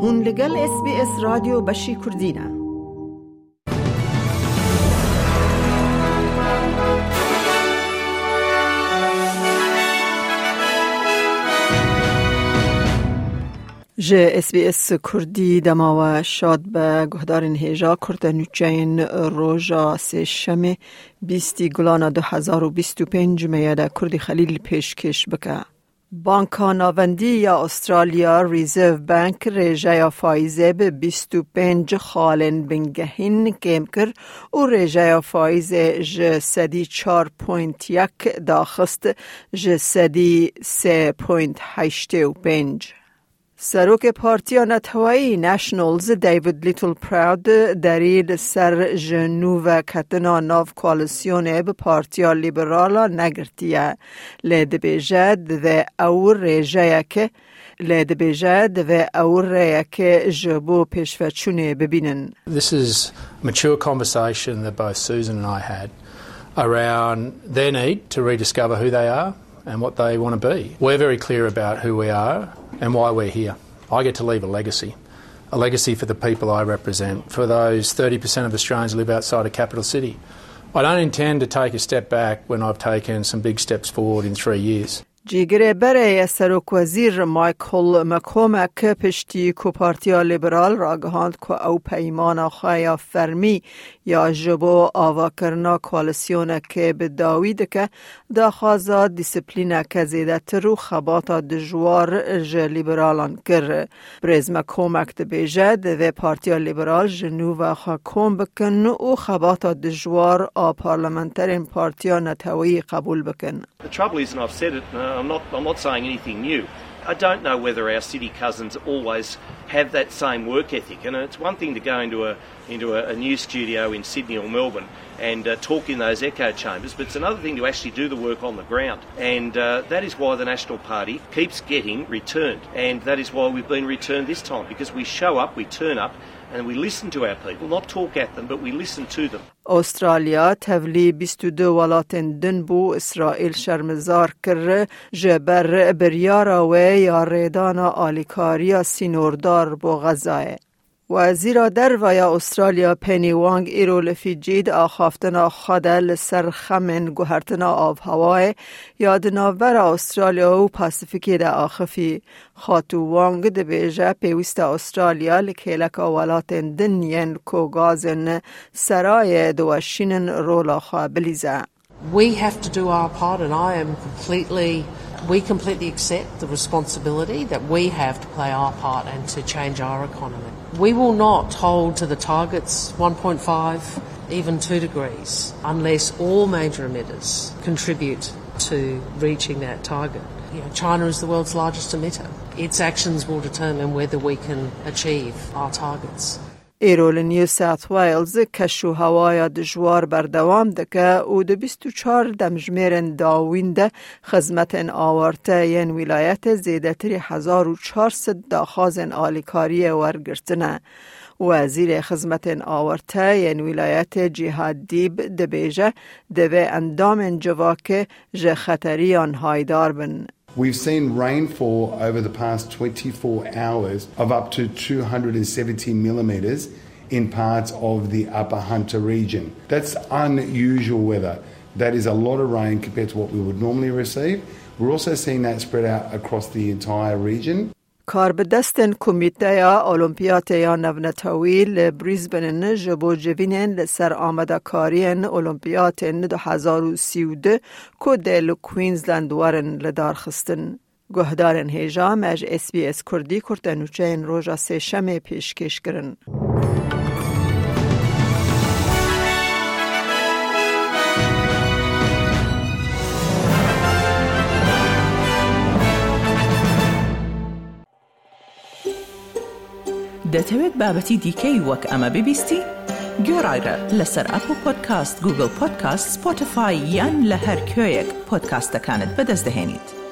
هون لگل SBS رادیو بشی کردینه. جه SBS کردی دما و شاد به گهدارین هیجا کردنوچین روژا سهشنبه 20 گلان 2025 میاده کردی خلیل پیشکش بکه. بانک ناوندی یا استرالیا ریزرو بانک رژه فایزه به 25 خالن بنگهین کم کر و رژه فایزه جسدی 4.1 داخست جسدی 3.85. سروک پارتیا نتوایی نشنلز دیوید لیتل پراود دارید سر جنوب کتنا ناو کوالسیونه به پارتیا لیبرالا نگرتیه لید بیجد و اور ریجه که جبو پیشفچونه ببینن. This is a mature conversation that both Susan and I had around their need to rediscover who they are and what they want to be. We're very clear about who we are and why we're here. I get to leave a legacy for the people I represent, for those 30% of Australians who live outside a capital city. I don't intend to take a step back when I've taken some big steps forward in 3 years. جیگر برای سروک وزیر مایکل مکومک پشتی کو پارتیا لیبرال را گهاند که او پیمان خواهی فرمی یا جبو آوا کرنا کوالسیون که به داوید که دا خوازا دیسپلینا که زیده ترو خباتا دجوار لیبرالان کر. بریز مکومک بیجد و پارتیا لیبرال جنوب خواه کم بکن و خباتا دجوار آ پارلمنترین پارتیا نتوی قبول بکن. The trouble is, and I've said it, I'm not saying anything new. I don't know whether our city cousins always have that same work ethic, and it's one thing to go into a news studio in Sydney or Melbourne and talk in those echo chambers, but it's another thing to actually do the work on the ground, and that is why the National Party keeps getting returned, and that is why we've been returned this time, because we show up, we turn up, and we listen to our people, not talk at them, but we listen to them. استرالیا تولی 22 ولاتن دن بو اسرائیل شرمزار کر جبر بریارا و یا ریدانا آلیکاریا سینوردار بو غزای. وزیر در و یا استرالیا پنی وانگ ایرو لفیجید آخافتنا خاده لسر خمن گوهرتنا آف هوای یادناور استرالیا و پاسیفیکی ده آخفی. خاتو وانگ ده بیجه پیوست استرالیا لکیلک ولاتن دنین کو گازن سرای دوشینن رولا خواه بلیزه. We have to do our part, and we completely accept the responsibility that we have to play our part and to change our economy. We will not hold to the targets 1.5, even 2 degrees, unless all major emitters contribute to reaching that target. China is the world's largest emitter. Its actions will determine whether we can achieve our targets. ایرول نیو ساوت ویلز کشو هوای دجوار بردوام دکه او ده 24 دمجمیرن داوینده خدمت آورته ین ولایت زیدتری 1400 داخازن آلیکاری ورگرتنه. وزیر خدمت آورته ین ولایت جهاد دیب دبیجه دوه اندام جواکه جه خطریان هایدار بن. We've seen rainfall over the past 24 hours of up to 270 millimetres in parts of the Upper Hunter region. That's unusual weather. That is a lot of rain compared to what we would normally receive. We're also seeing that spread out across the entire region. کار به دستن کمیته یا المپیات یا نونتاوی لبریزبن جبو جوینن لسر آمده کارین المپیات 2032 که دل کوینزلند ورن لدار خستن. گهدارن هیجا مج SBS کردی کرتنوچین روژا سهشنبه پیشکش کرن. دەتەوێت بابەتی دیکەی وەک ئەمە ببیستی؟ گۆڕایرە لەسەر ئەپل پۆدکاست، گوگل پۆدکاست، سپۆتیفای یان لە هەر کوێیەک پۆدکاستەکانت بەدەست دەهێنیت.